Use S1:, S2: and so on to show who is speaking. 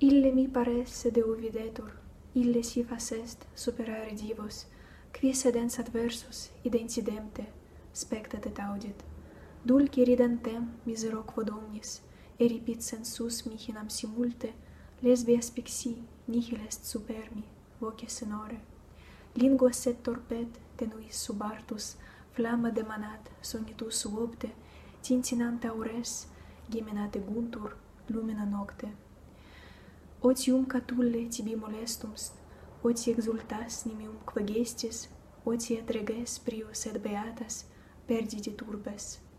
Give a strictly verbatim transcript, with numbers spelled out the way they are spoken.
S1: Ille mi paresse Deo videtur, ille si facest superare divos, qui sedens adversus idencidemte, spectat et audit. Dulci ridantem misero quod omnis, eripit sensus michinam si multe, lesbi aspexi, nihil est supermi, voce sonore. Lingua sed torpet, tenuis subartus, flamma demanat, sonitus suopte, tintinant aures, geminate guntur, lumina nocte. Otium catulle tibi molestums, oti exultas nimium quae gestis, oti et reges prius et beatas, perdite turbes.